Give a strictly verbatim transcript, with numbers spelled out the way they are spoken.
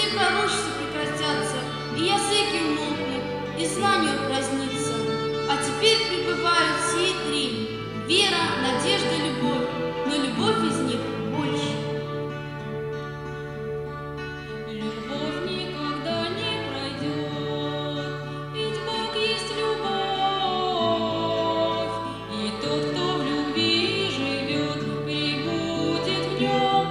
все пророчества прекратятся, и языки умолкнут, и знанию празднится. А теперь пребывают сии три — вера, надежда, любовь, но любовь из них больше. Любовь никогда не пройдет, ведь Бог есть любовь, и тот, кто в любви живет, пребудет в нем.